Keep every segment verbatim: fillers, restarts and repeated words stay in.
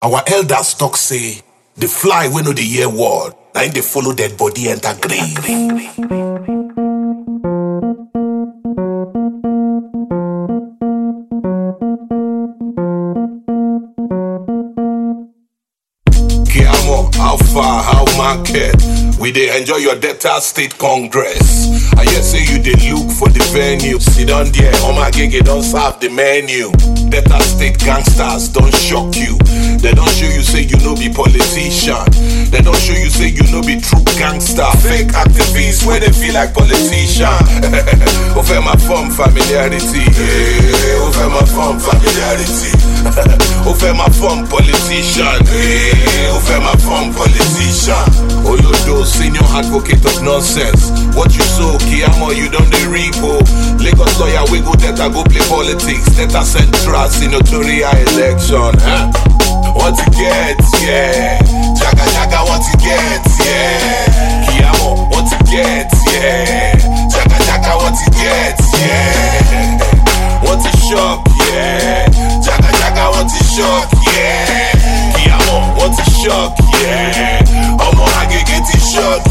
Our elders talk say, the fly we know the year word, now they follow dead body enter grave. Kiamo, how far, how market? We dey enjoy your Delta State Congress. I hear say you dey look for the venue. Sit down there, on my gig, don't serve the menu. Delta State gangsters don't shock you. They don't show you say you no be politician. They don't show you say you no be true gangster. Fake activists where they feel like politician. Over my form familiarity. Yeah, over my form familiarity. Over my form politician. Yeah, over my form politician. Oh, you do senior advocate of nonsense. What you sow, Kiamo, you don't the repo. Lagos lawyer, we go Delta go play politics. Delta Central senatorial election. Huh? What you get, yeah. Jaga Jaga, what you get, yeah. Kiamo, what you get, yeah. Jaga Jaga, what you get, yeah. What you shock, yeah. Jaga Jaga, what you shock, yeah. Kiamo, what you shock, yeah. Omo, I get it shock,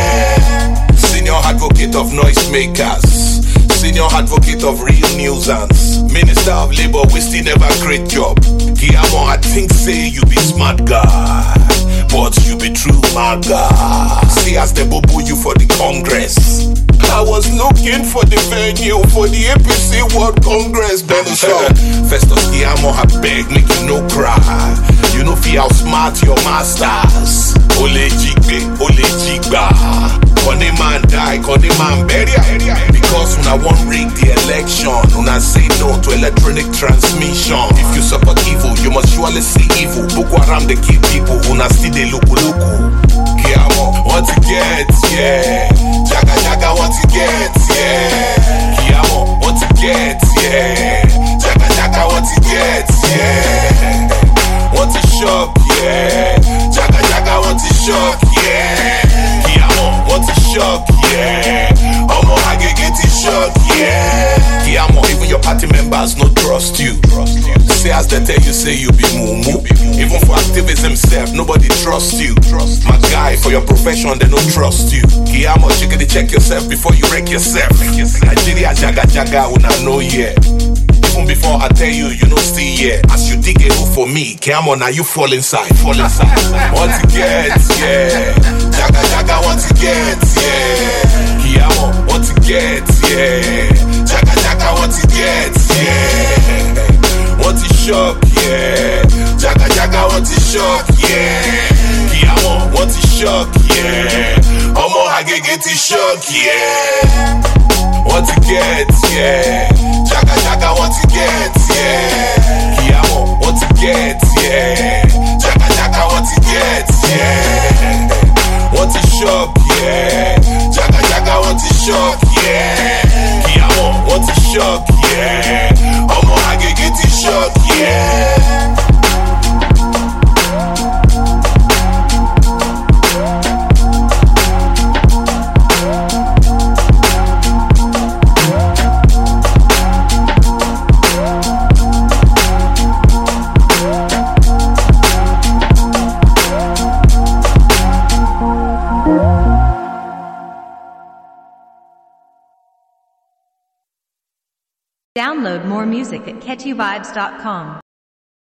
yeah. Senior advocate of noisemakers. Senior advocate of real nuisance. Minister of Labor, we still never great job. Kiamo, I think say you be smart guy, but you be true mad guy. See as they bobo you for the Congress. I was looking for the venue for the A P C World Congress. Then show Festus Kiamo, I beg make you no cry. You know feel how smart your masters. Ole jigbe, ole jigba. Konde man die, konde man bury. Because when I won't rig the election, when I say no to electronic transmission. If you support evil, you must surely see evil. Boko Haram they kill people, when I still they look look. Kiamo, what you get, yeah. Jaga Jaga, what you get, yeah. Kiamo, what you get, yeah. Jaga Jaga, what you get, yeah. What you shock, yeah. Jaga Jaga, what you shock, yeah. Kiamo, what you shock, yeah. Omo, I get it shock, yeah. Kiamo, even your party members no trust you. Trust you. Say as they tell you, say you be mumu. Even for activism self, nobody trust you. Trust my guy, for your profession, they don't trust you. Kiamo, you gotta check yourself before you wreck yourself. Nigeria Jaga Jaga, when I know yeah. Even before I tell you, you know still yeah. As you dig a hole for me, Kiamo, now you fall inside. Fall inside. What you get, yeah. Jaga Jaga, what you get, yeah. Kiamo, what you get, yeah. Jaga Jaga, what you get, yeah. What you shock, yeah. Jaga Jaga, what you shock, yeah. Kiamo, what you shock, yeah. Omo, I get it shock, yeah. What you get, yeah. Jaga Jaga, what you get, yeah. Kiamo, what you get, yeah. Jaga Jaga, what you get, yeah. What you shock, yeah. Jaga Jaga, what you shock, yeah. Kiamo, what you shock, yeah. Omo, I get it shock, yeah. Download more music at catchy vibes dot com.